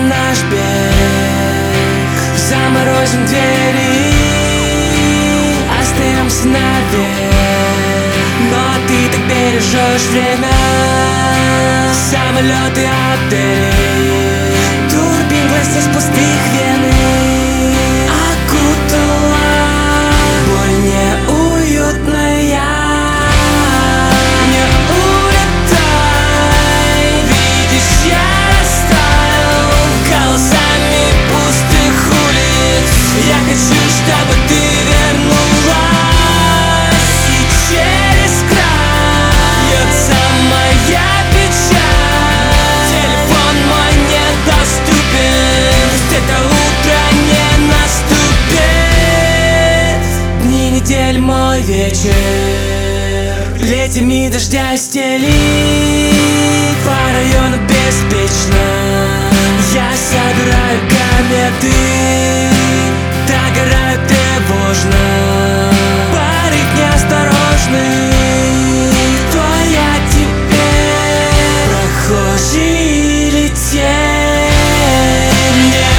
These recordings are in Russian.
наш бег. Заморозим двери, остаемся навек. Но ты так бережешь время, самолеты, отели, турбин глаз из пустых вены окутала боль неуютная. Не улетай, видишь, я растаял голосами пустых улиц. Я хочу, чтобы ты вернулась, и через край льется моя печаль. Телефон мой недоступен, пусть это утро не наступит. Дни, недель, мой вечер летними дождя стелит по району беспечно. Я собираю кометы, догорают тревожно. Порыв неосторожный, кто я теперь? Прохожий или тень? Не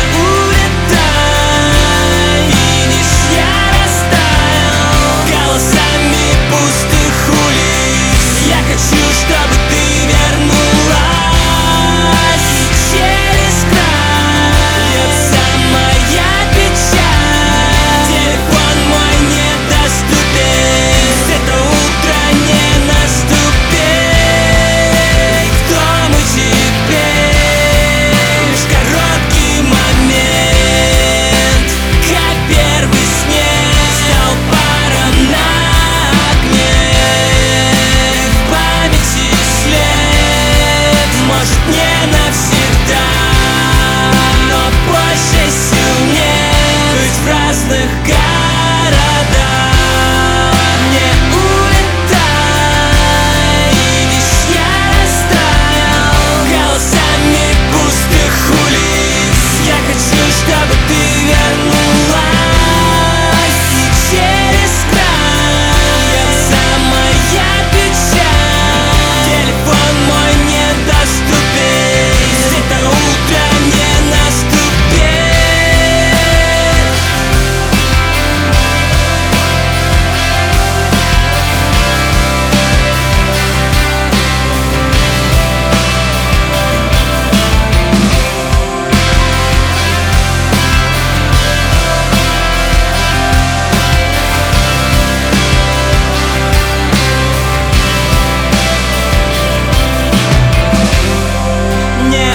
улетай, видишь, я растаял голосами пустых улиц. Я хочу, чтобы ты вернулась, и через край льется моя печаль. Телефон мой недоступен, это утро не наступит. Кто мы теперь? Лишь короткий момент, как первый снег стал паром на окне. В памяти след, может, не навсегда, но больше сил нет быть в разных городах. Не улетай, видишь, я растаял голосами пустых улиц. Я хочу, чтобы ты вернулась, и через край льется моя печаль. Телефон мой недоступен, это утро не наступит. Не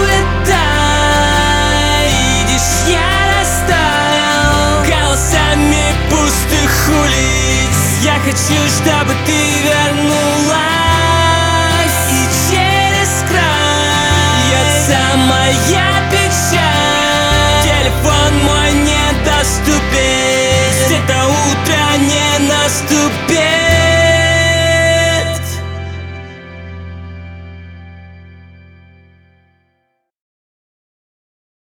улетай, видишь, я растаял голосами пустых улиц. Я хочу, чтобы ты вернулась.